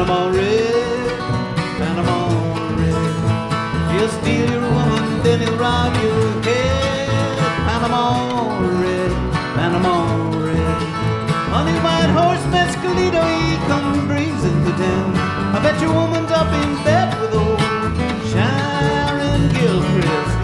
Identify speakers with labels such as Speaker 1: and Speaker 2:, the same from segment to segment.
Speaker 1: Panama red, Panama red. He'll steal your woman, then he'll rob your head. Panama red, Panama red. On his white horse Mescalito, he come breezing to town. I bet your woman's up in bed with old Sharon Gilchrist.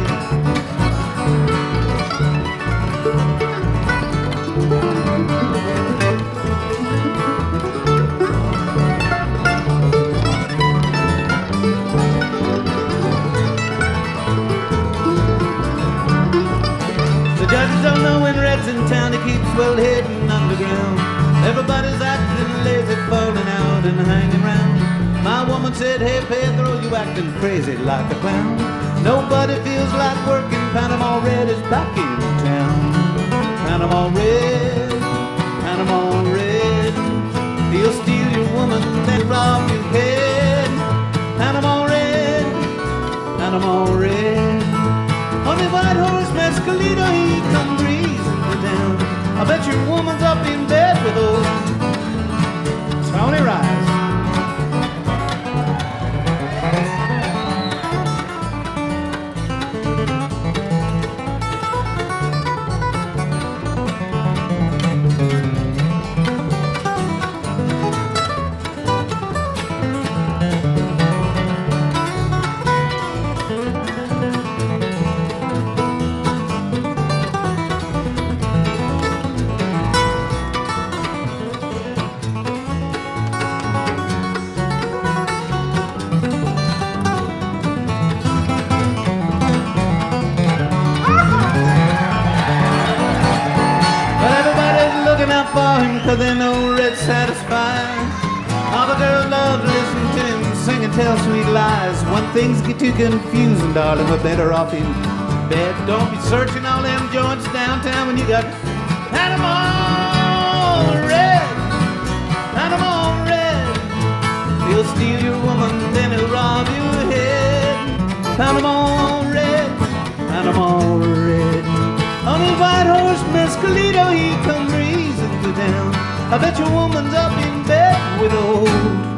Speaker 1: The judges don't know when Red's in town, he keeps well hidden underground. Everybody's acting lazy, falling out and hanging round. My woman said, hey Pedro, you acting crazy like a clown. Nobody feels like working, Panama Red is back in town. Panama Red, Panama Red. He'll steal your woman, then rob your head. Panama Red, Panama Red. On the white horse Mescalito, he come breezing to town. I bet your woman's up in bed with old Tony Rice. For him, 'cause they know Red's satisfied. All the girls love to listen to him sing and tell sweet lies. When things get too confusing, darling, we're better off in bed. Don't be searching all them joints downtown when you got Panama Red, Panama Red. He'll steal your woman, then he'll rob your head. Panama Red, Panama Red. On his white horse Mescalito, he come breezing to town. I bet your woman's up in bed with old